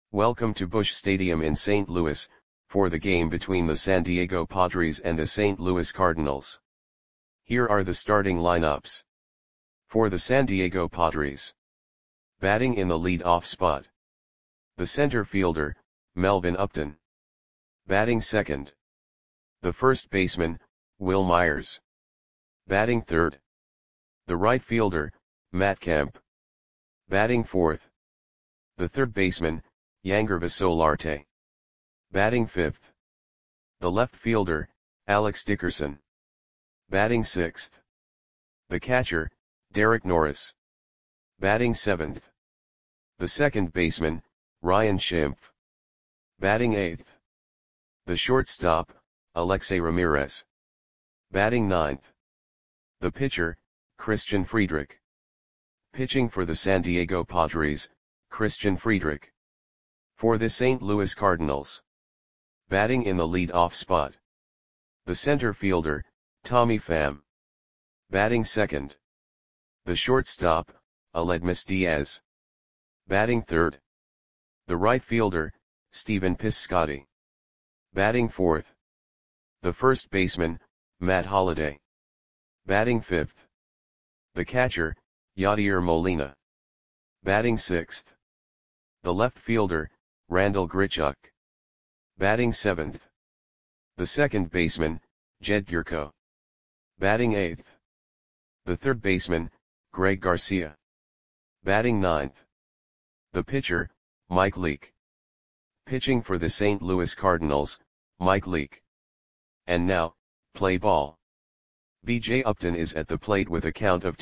Welcome to Busch Stadium in St. Louis, for the game between the San Diego Padres and the St. Louis Cardinals. Here are the starting lineups. For the San Diego Padres. Batting in the lead-off spot. The center fielder, Melvin Upton. Batting second. The first baseman, Wil Myers. Batting third. The right fielder, Matt Kemp. Batting fourth. The third baseman, Yangervis Solarte. Batting fifth. The left fielder, Alex Dickerson. Batting sixth. The catcher, Derek Norris. Batting seventh. The second baseman, Ryan Schimpf. Batting eighth. The shortstop, Alexei Ramirez. Batting ninth. The pitcher, Christian Friedrich. Pitching for the San Diego Padres, Christian Friedrich. For the St. Louis Cardinals. Batting in the lead-off spot. The center fielder, Tommy Pham. Batting second. The shortstop, Aledmys Diaz. Batting third. The right fielder, Stephen Piscotty. Batting fourth. The first baseman, Matt Holliday. Batting fifth. The catcher, Yadier Molina. Batting sixth. The left fielder, Randal Grichuk. Batting seventh. The second baseman, Jed Gyorko. Batting eighth. The third baseman, Greg Garcia. Batting ninth. The pitcher, Mike Leake. Pitching for the St. Louis Cardinals, Mike Leake. And now, play ball. B.J. Upton is at the plate with a count of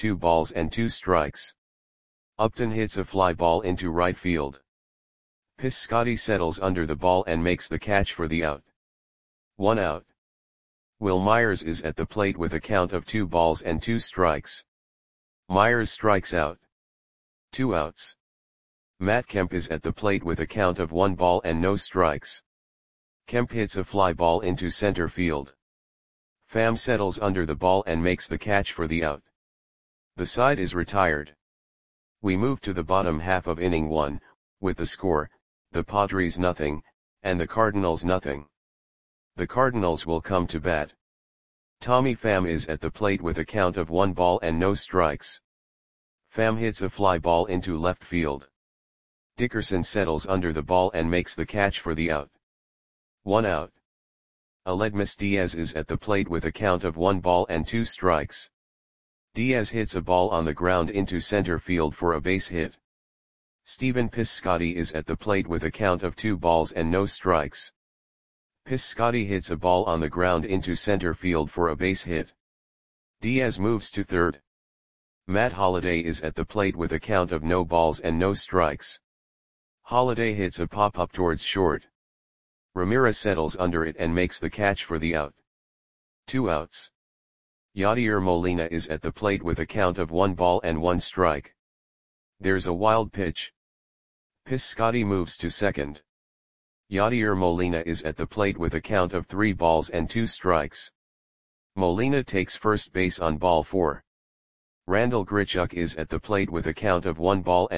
2-2. Upton hits a fly ball into right field. Piscotty settles under the ball and makes the catch for the out. 1 out. Wil Myers is at the plate with a count of 2-2. Myers strikes out. 2 outs. Matt Kemp is at the plate with a count of 1-0. Kemp hits a fly ball into center field. Pham settles under the ball and makes the catch for the out. The side is retired. We move to the bottom half of inning 1, with the score, the Padres 0, and the Cardinals 0. The Cardinals will come to bat. Tommy Pham is at the plate with a count of 1-0. Pham hits a fly ball into left field. Dickerson settles under the ball and makes the catch for the out. 1 out. Aledmys Diaz is at the plate with a count of 1-2. Diaz hits a ball on the ground into center field for a base hit. Stephen Piscotty is at the plate with a count of 2-0. Piscotty hits a ball on the ground into center field for a base hit. Diaz moves to third. Matt Holliday is at the plate with a count of 0-0. Holliday hits a pop-up towards short. Ramirez settles under it and makes the catch for the out. 2 outs. Yadier Molina is at the plate with a count of 1-1. There's a wild pitch. Piscotty moves to second. Yadier Molina is at the plate with a count of 3-2. Molina takes first base on ball 4. Randal Grichuk is at the plate with a count of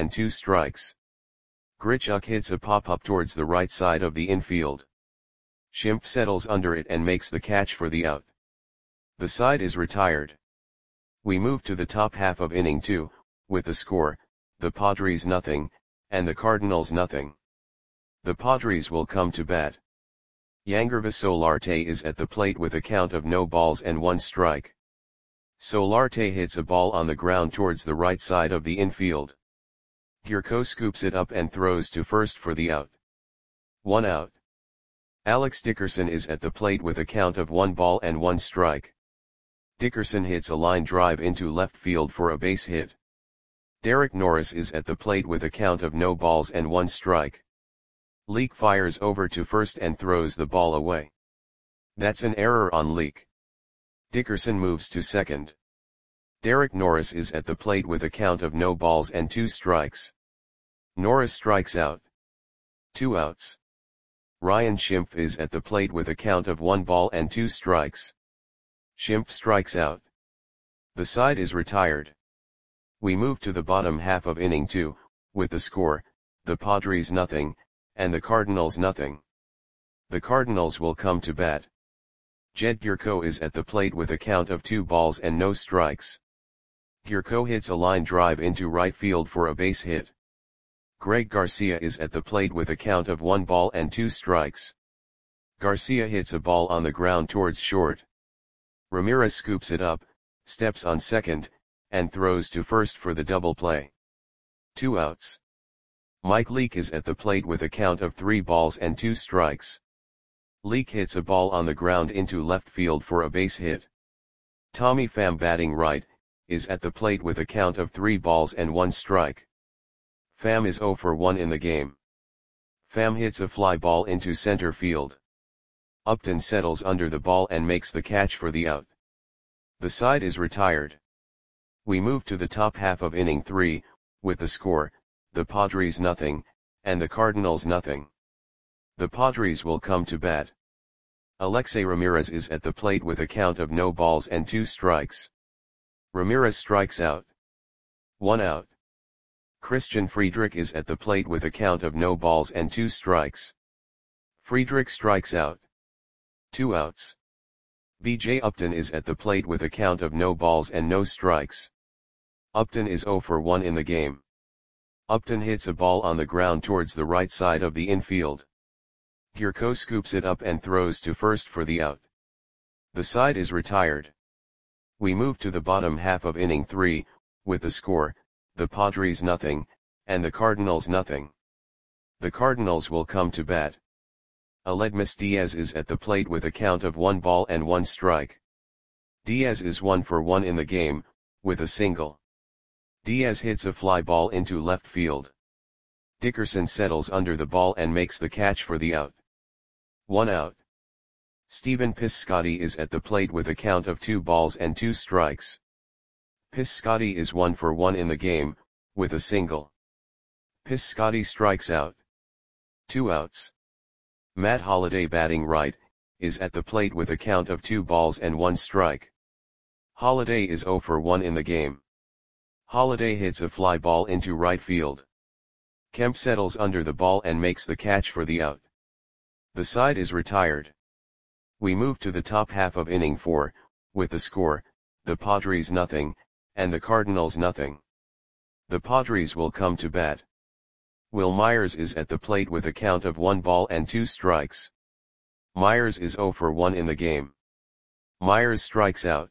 1-2. Grichuk hits a pop-up towards the right side of the infield. Schimpf settles under it and makes the catch for the out. The side is retired. We move to the top half of inning 2, with the score, the Padres 0, and the Cardinals 0. The Padres will come to bat. Yangervis Solarte is at the plate with a count of 0-1. Solarte hits a ball on the ground towards the right side of the infield. Gyorko scoops it up and throws to first for the out. 1 out. Alex Dickerson is at the plate with a count of 1-1. Dickerson hits a line drive into left field for a base hit. Derek Norris is at the plate with a count of 0-1. Leake fires over to first and throws the ball away. That's an error on Leake. Dickerson moves to second. Derek Norris is at the plate with a count of 0-2. Norris strikes out. 2 outs. Ryan Schimpf is at the plate with a count of 1-2. Schimpf strikes out. The side is retired. We move to the bottom half of inning 2, with the score, the Padres 0, and the Cardinals nothing. The Cardinals will come to bat. Jed Gyorko is at the plate with a count of 2 balls and no strikes. Gyorko hits a line drive into right field for a base hit. Greg Garcia is at the plate with a count of 1 ball and 2 strikes. Garcia hits a ball on the ground towards short. Ramirez scoops it up, steps on second, and throws to first for the double play. 2 outs. Mike Leake is at the plate with a count of 3 balls and 2 strikes. Leake hits a ball on the ground into left field for a base hit. Tommy Pham, batting right, is at the plate with a count of 3 balls and 1 strike. Pham is 0 for 1 in the game. Pham hits a fly ball into center field. Upton settles under the ball and makes the catch for the out. The side is retired. We move to the top half of inning 3, with the score, the Padres nothing, and the Cardinals nothing. The Padres will come to bat. Alexei Ramirez is at the plate with a count of no balls and 2 strikes. Ramirez strikes out. 1 out. Christian Friedrich is at the plate with a count of no balls and 2 strikes. Friedrich strikes out. 2 outs. B.J. Upton is at the plate with a count of no balls and no strikes. Upton is 0 for 1 in the game. Upton hits a ball on the ground towards the right side of the infield. Gyorko scoops it up and throws to first for the out. The side is retired. We move to the bottom half of inning 3, with the score, the Padres nothing, and the Cardinals nothing. The Cardinals will come to bat. Aledmys Diaz is at the plate with a count of 1 ball and 1 strike. Diaz is 1 for 1 in the game, with a single. Diaz hits a fly ball into left field. Dickerson settles under the ball and makes the catch for the out. 1 out. Stephen Piscotty is at the plate with a count of 2 balls and 2 strikes. Piscotty is 1 for 1 in the game, with a single. Piscotty strikes out. 2 outs. Matt Holliday, batting right, is at the plate with a count of 2 balls and 1 strike. Holliday is 0 for 1 in the game. Holliday hits a fly ball into right field. Kemp settles under the ball and makes the catch for the out. The side is retired. We move to the top half of inning 4, with the score, the Padres nothing, and the Cardinals nothing. The Padres will come to bat. Will Myers is at the plate with a count of 1 ball and 2 strikes. Myers is 0 for 1 in the game. Myers strikes out.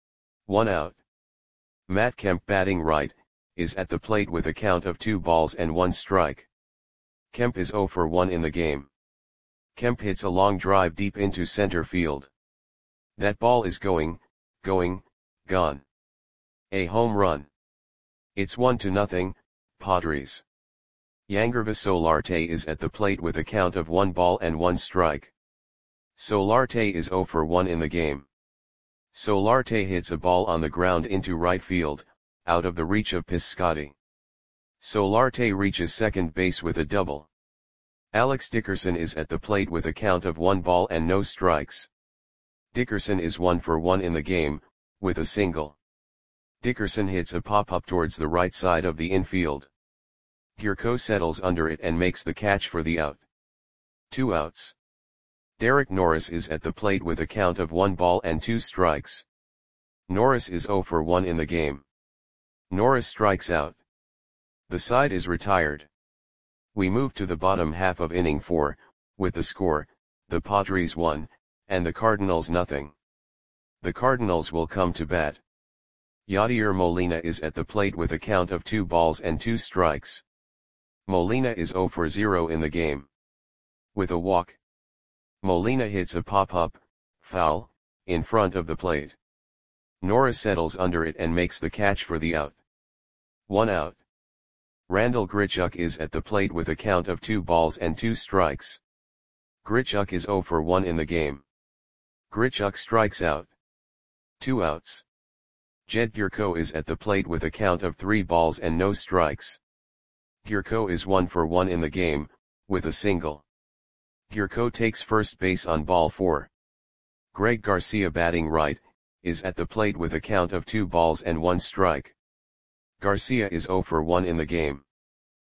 1 out. Matt Kemp, batting right, is at the plate with a count of 2 balls and 1 strike. Kemp is 0 for 1 in the game. Kemp hits a long drive deep into center field. That ball is gone. A home run. It's 1-0, Padres. Yangervis Solarte is at the plate with a count of 1 ball and 1 strike. Solarte is 0 for 1 in the game. Solarte hits a ball on the ground into right field, out of the reach of Piscotty. Solarte reaches second base with a double. Alex Dickerson is at the plate with a count of 1 ball and no strikes. Dickerson is 1 for 1 in the game, with a single. Dickerson hits a pop-up towards the right side of the infield. Gyorko settles under it and makes the catch for the out. 2 outs. Derek Norris is at the plate with a count of 1 ball and 2 strikes. Norris is 0 for 1 in the game. Norris strikes out. The side is retired. We move to the bottom half of inning 4, with the score, the Padres 1, and the Cardinals nothing. The Cardinals will come to bat. Yadier Molina is at the plate with a count of 2 balls and 2 strikes. Molina is 0 for 0 in the game. With a walk. Molina hits a pop-up, foul, in front of the plate. Norris settles under it and makes the catch for the out. 1 out. Randal Grichuk is at the plate with a count of 2 balls and 2 strikes. Grichuk is 0 for 1 in the game. Grichuk strikes out. 2 outs. Jed Gyorko is at the plate with a count of 3 balls and no strikes. Gyorko is 1 for 1 in the game, with a single. Gyorko takes first base on ball 4. Greg Garcia, batting right, is at the plate with a count of 2 balls and 1 strike. Garcia is 0 for 1 in the game.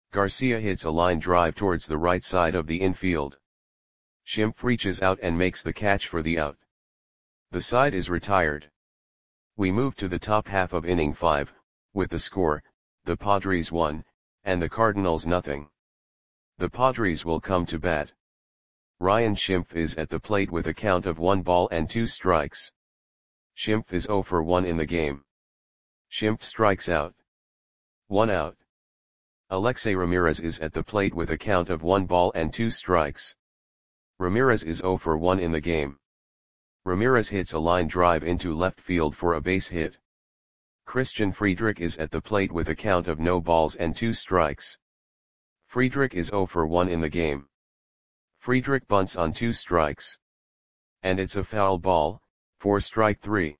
Garcia hits a line drive towards the right side of the infield. Schimpf reaches out and makes the catch for the out. The side is retired. We move to the top half of inning 5, with the score, the Padres 1, and the Cardinals nothing. The Padres will come to bat. Ryan Schimpf is at the plate with a count of 1 ball and 2 strikes. Schimpf is 0 for 1 in the game. Schimpf strikes out. 1 out. Alexei Ramirez is at the plate with a count of 1 ball and 2 strikes. Ramirez is 0 for 1 in the game. Ramirez hits a line drive into left field for a base hit. Christian Friedrich is at the plate with a count of no balls and 2 strikes. Friedrich is 0 for 1 in the game. Friedrich bunts on 2 strikes. And it's a foul ball, for strike 3.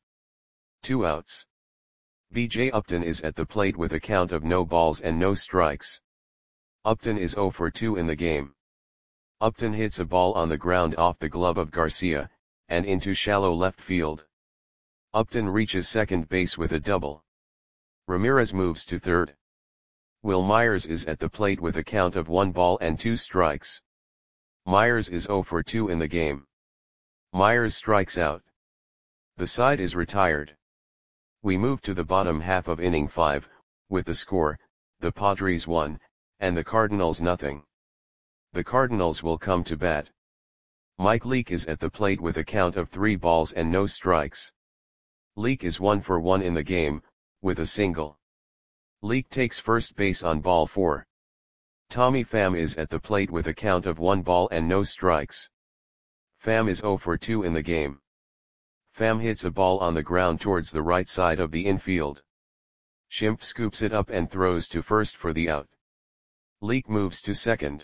2 outs. B.J. Upton is at the plate with a count of no balls and no strikes. Upton is 0 for 2 in the game. Upton hits a ball on the ground off the glove of Garcia, and into shallow left field. Upton reaches second base with a double. Ramirez moves to third. Will Myers is at the plate with a count of 1 ball and 2 strikes. Myers is 0 for 2 in the game. Myers strikes out. The side is retired. We move to the bottom half of inning 5, with the score, the Padres 1, and the Cardinals nothing. The Cardinals will come to bat. Mike Leake is at the plate with a count of 3 balls and no strikes. Leake is 1 for 1 in the game, with a single. Leake takes first base on ball 4. Tommy Pham is at the plate with a count of 1 ball and no strikes. Pham is 0 for 2 in the game. Pham hits a ball on the ground towards the right side of the infield. Schimpf scoops it up and throws to first for the out. Leake moves to second.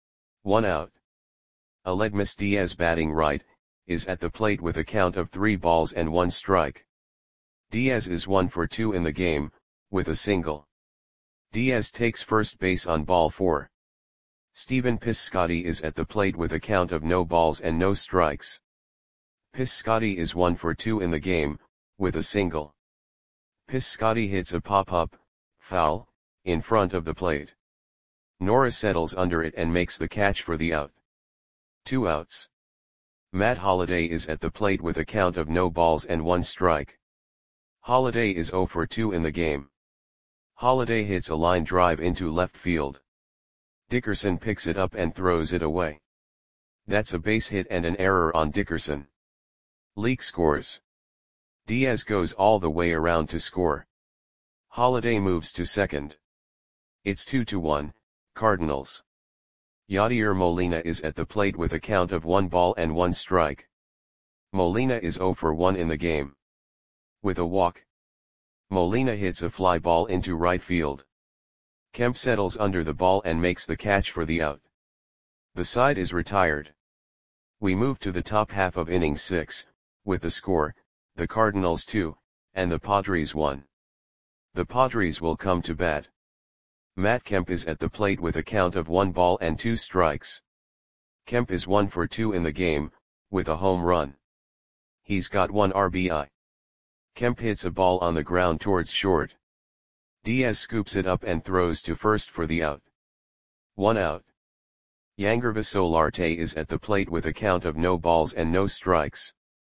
1 out. Aledmys Diaz, batting right, is at the plate with a count of 3 balls and 1 strike. Diaz is 1 for 2 in the game, with a single. Diaz takes first base on ball 4. Stephen Piscotty is at the plate with a count of no balls and no strikes. Piscotty is 1 for 2 in the game, with a single. Piscotty hits a pop-up, foul, in front of the plate. Norris settles under it and makes the catch for the out. 2 outs. Matt Holliday is at the plate with a count of no balls and 1 strike. Holliday is 0 for 2 in the game. Holliday hits a line drive into left field. Dickerson picks it up and throws it away. That's a base hit and an error on Dickerson. Leake scores. Diaz goes all the way around to score. Holliday moves to second. It's 2-1, Cardinals. Yadier Molina is at the plate with a count of 1 ball and 1 strike. Molina is 0 for 1 in the game. With a walk. Molina hits a fly ball into right field. Kemp settles under the ball and makes the catch for the out. The side is retired. We move to the top half of inning 6, with the score, the Cardinals 2, and the Padres 1. The Padres will come to bat. Matt Kemp is at the plate with a count of 1 ball and 2 strikes. Kemp is 1 for 2 in the game, with a home run. He's got 1 RBI. Kemp hits a ball on the ground towards short. Diaz scoops it up and throws to first for the out. 1 out. Yangervis Solarte is at the plate with a count of no balls and no strikes.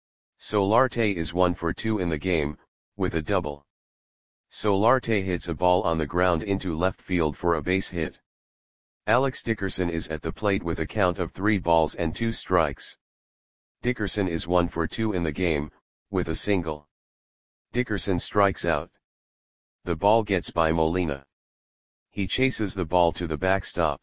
Solarte is 1 for 2 in the game, with a double. Solarte hits a ball on the ground into left field for a base hit. Alex Dickerson is at the plate with a count of 3 balls and 2 strikes. Dickerson is 1 for 2 in the game, with a single. Dickerson strikes out. The ball gets by Molina. He chases the ball to the backstop.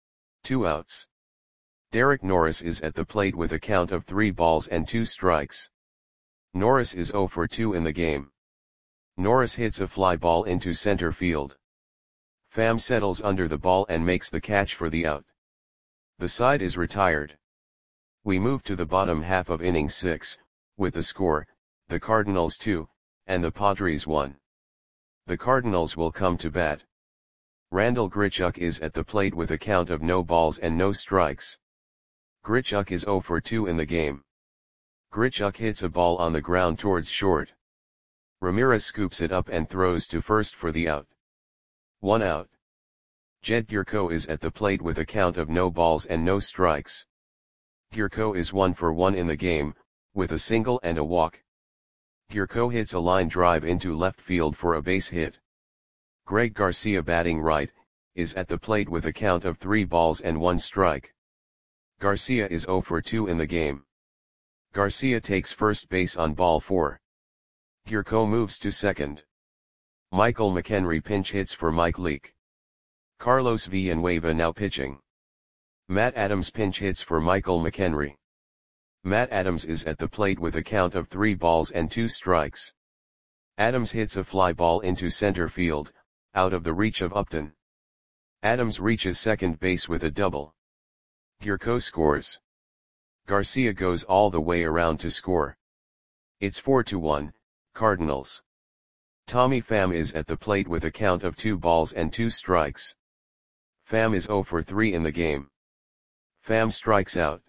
2 outs. Derek Norris is at the plate with a count of 3 balls and 2 strikes. Norris is 0 for 2 in the game. Norris hits a fly ball into center field. Pham settles under the ball and makes the catch for the out. The side is retired. We move to the bottom half of inning 6, with the score, the Cardinals 2, and the Padres 1. The Cardinals will come to bat. Randall Grichuk is at the plate with a count of no balls and no strikes. Grichuk is 0 for 2 in the game. Grichuk hits a ball on the ground towards short. Ramirez scoops it up and throws to first for the out. 1 out. Jed Gurko is at the plate with a count of no balls and no strikes. Gurko is 1 for 1 in the game, with a single and a walk. Gurko hits a line drive into left field for a base hit. Greg Garcia, batting right, is at the plate with a count of 3 balls and 1 strike. Garcia is 0 for 2 in the game. Garcia takes first base on ball 4. Gurko moves to second. Michael McHenry pinch hits for Mike Leake. Carlos Villanueva now pitching. Matt Adams pinch hits for Michael McHenry. Matt Adams is at the plate with a count of 3 balls and 2 strikes. Adams hits a fly ball into center field, out of the reach of Upton. Adams reaches second base with a double. Gurko scores. Garcia goes all the way around to score. It's 4-1, Cardinals. Tommy Pham is at the plate with a count of 2 balls and 2 strikes. Pham is 0 for 3 in the game. Pham strikes out.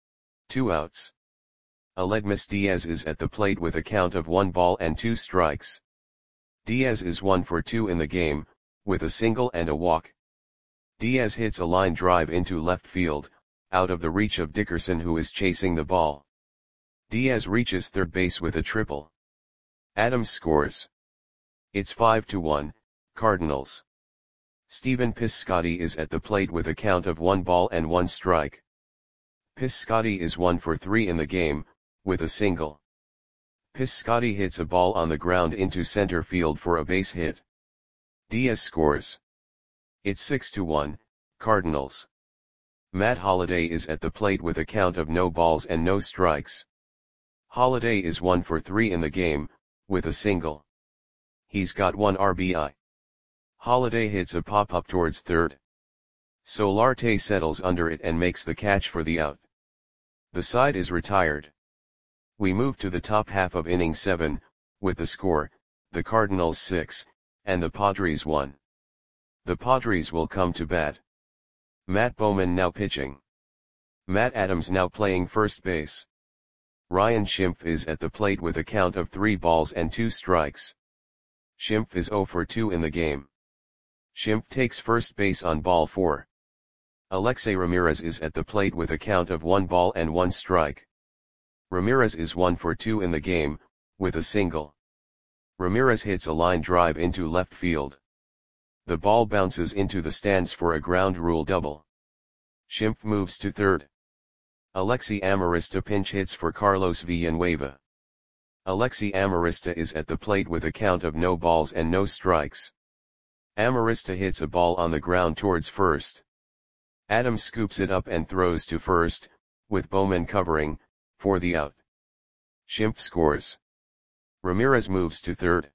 2 outs. Aledmys Diaz is at the plate with a count of 1 ball and 2 strikes. Diaz is 1 for 2 in the game, with a single and a walk. Diaz hits a line drive into left field, out of the reach of Dickerson, who is chasing the ball. Diaz reaches third base with a triple. Adams scores. It's 5-1, Cardinals. Stephen Piscotty is at the plate with a count of 1 ball and 1 strike. Piscotty is 1 for 3 in the game, with a single. Piscotty hits a ball on the ground into center field for a base hit. Diaz scores. It's 6-1, Cardinals. Matt Holliday is at the plate with a count of no balls and no strikes. Holliday is 1 for 3 in the game, with a single. He's got 1 RBI. Holliday hits a pop-up towards third. Solarte settles under it and makes the catch for the out. The side is retired. We move to the top half of inning 7, with the score, the Cardinals 6, and the Padres 1. The Padres will come to bat. Matt Bowman now pitching. Matt Adams now playing first base. Ryan Schimpf is at the plate with a count of 3 balls and 2 strikes. Schimpf is 0 for 2 in the game. Schimpf takes first base on ball 4. Alexei Ramirez is at the plate with a count of 1 ball and 1 strike. Ramirez is 1 for 2 in the game, with a single. Ramirez hits a line drive into left field. The ball bounces into the stands for a ground rule double. Schimpf moves to third. Alexi Amarista pinch hits for Carlos Villanueva. Alexi Amarista is at the plate with a count of no balls and no strikes. Amarista hits a ball on the ground towards first. Adams scoops it up and throws to first, with Bowman covering, for the out. Schimpf scores. Ramirez moves to third.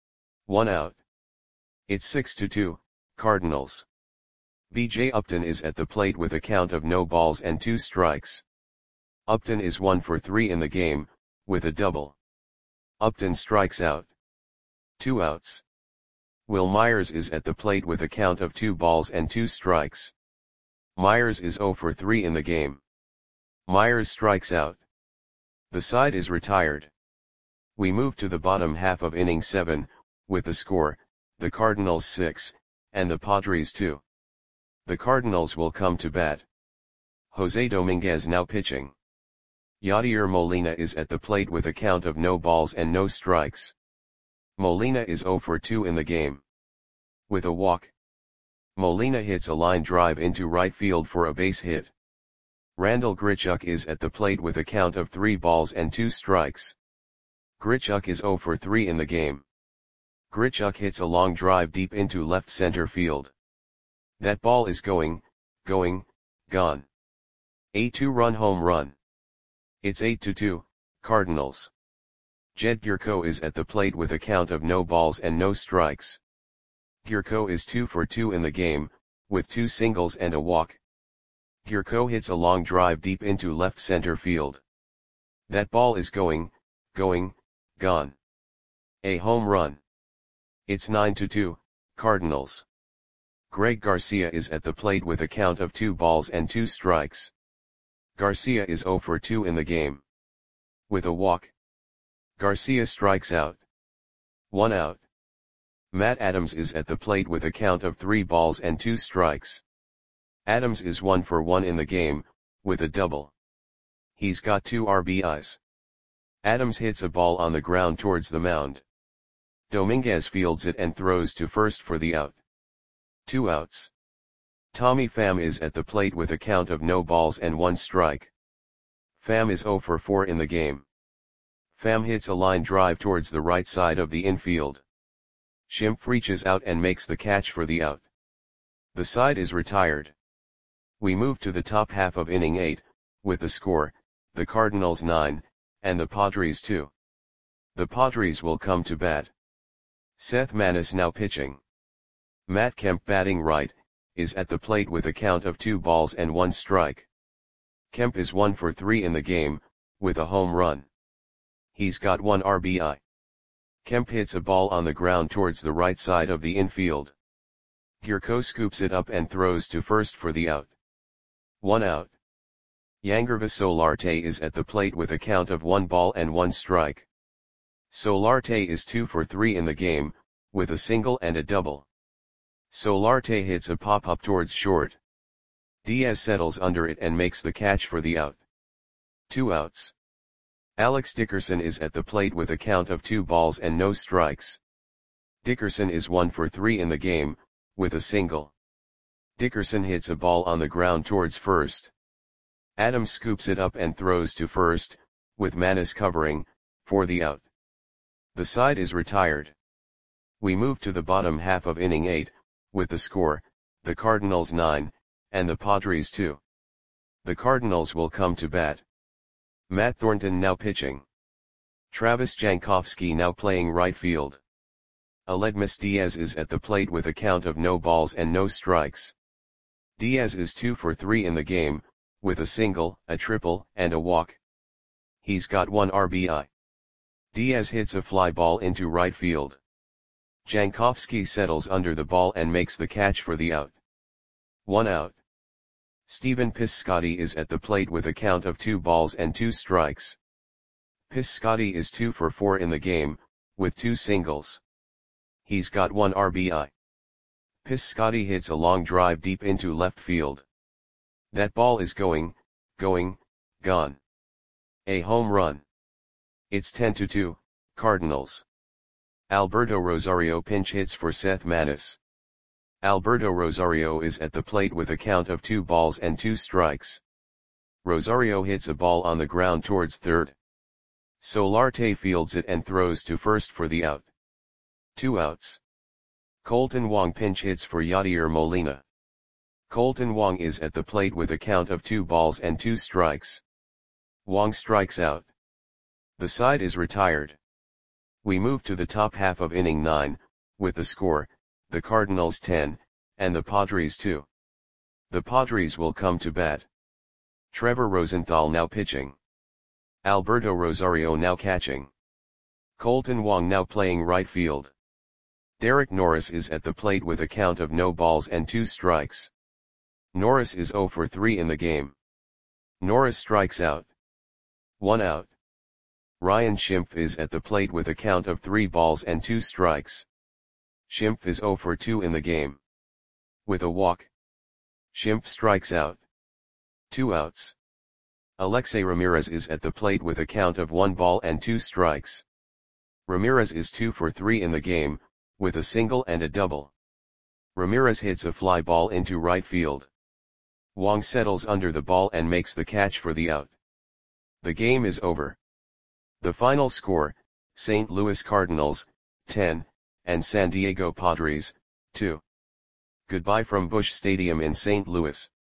1 out. It's 6-2, Cardinals. B.J. Upton is at the plate with a count of no balls and 2 strikes. Upton is 1 for 3 in the game, with a double. Upton strikes out. 2 outs. Will Myers is at the plate with a count of 2 balls and 2 strikes. Myers is 0 for 3 in the game. Myers strikes out. The side is retired. We move to the bottom half of inning 7, with the score, the Cardinals 6, and the Padres 2. The Cardinals will come to bat. Jose Dominguez now pitching. Yadier Molina is at the plate with a count of no balls and no strikes. Molina is 0 for 2 in the game. With a walk. Molina hits a line drive into right field for a base hit. Randall Grichuk is at the plate with a count of 3 balls and 2 strikes. Grichuk is 0 for 3 in the game. Grichuk hits a long drive deep into left center field. That ball is gone. A 2-run home run. It's 8-2, Cardinals. Jed Gurko is at the plate with a count of no balls and no strikes. Gurko is 2 for 2 in the game, with 2 singles and a walk. Gurko hits a long drive deep into left center field. That ball is gone. A home run. It's 9-2, Cardinals. Greg Garcia is at the plate with a count of 2 balls and 2 strikes. Garcia is 0 for 2 in the game. With a walk. Garcia strikes out. 1 out. Matt Adams is at the plate with a count of 3 balls and 2 strikes. Adams is 1 for 1 in the game, with a double. He's got 2 RBIs. Adams hits a ball on the ground towards the mound. Dominguez fields it and throws to first for the out. 2 outs. Tommy Pham is at the plate with a count of no balls and 1 strike. Pham is 0 for 4 in the game. Pham hits a line drive towards the right side of the infield. Schimpf reaches out and makes the catch for the out. The side is retired. We move to the top half of inning 8, with the score, the Cardinals 9, and the Padres 2. The Padres will come to bat. Seth Maness now pitching. Matt Kemp batting right, is at the plate with a count of 2 balls and 1 strike. Kemp is 1 for 3 in the game, with a home run. He's got 1 RBI. Kemp hits a ball on the ground towards the right side of the infield. Gurko scoops it up and throws to first for the out. 1 out. Yangervis Solarte is at the plate with a count of 1 ball and 1 strike. Solarte is 2 for 3 in the game, with a single and a double. Solarte hits a pop-up towards short. Diaz settles under it and makes the catch for the out. 2 outs. Alex Dickerson is at the plate with a count of 2 balls and no strikes. Dickerson is 1 for 3 in the game, with a single. Dickerson hits a ball on the ground towards first. Adams scoops it up and throws to first, with Maness covering, for the out. The side is retired. We move to the bottom half of inning 8, with the score, the Cardinals 9, and the Padres 2. The Cardinals will come to bat. Matt Thornton now pitching. Travis Jankowski now playing right field. Aledmys Diaz is at the plate with a count of no balls and no strikes. Diaz is 2 for 3 in the game, with a single, a triple, and a walk. He's got 1 RBI. Diaz hits a fly ball into right field. Jankowski settles under the ball and makes the catch for the out. 1 out. Stephen Piscotty is at the plate with a count of 2 balls and 2 strikes. Piscotty is 2 for 4 in the game, with 2 singles. He's got 1 RBI. Piscotty hits a long drive deep into left field. That ball is going, gone. A home run. It's 10-2, Cardinals. Alberto Rosario pinch hits for Seth Maness. Alberto Rosario is at the plate with a count of 2 balls and 2 strikes. Rosario hits a ball on the ground towards third. Solarte fields it and throws to first for the out. 2 outs. Colton Wong pinch hits for Yadier Molina. Colton Wong is at the plate with a count of 2 balls and 2 strikes. Wong strikes out. The side is retired. We move to the top half of inning 9, with the score, the Cardinals 10, and the Padres 2. The Padres will come to bat. Trevor Rosenthal now pitching. Alberto Rosario now catching. Colton Wong now playing right field. Derek Norris is at the plate with a count of no balls and 2 strikes. Norris is 0 for 3 in the game. Norris strikes out. 1 out. Ryan Schimpf is at the plate with a count of 3 balls and 2 strikes. Schimpf is 0 for 2 in the game. With a walk. Schimpf strikes out. 2 outs. Alexei Ramirez is at the plate with a count of 1 ball and 2 strikes. Ramirez is 2 for 3 in the game, with a single and a double. Ramirez hits a fly ball into right field. Wong settles under the ball and makes the catch for the out. The game is over. The final score, St. Louis Cardinals, 10, and San Diego Padres, 2. Goodbye from Busch Stadium in St. Louis.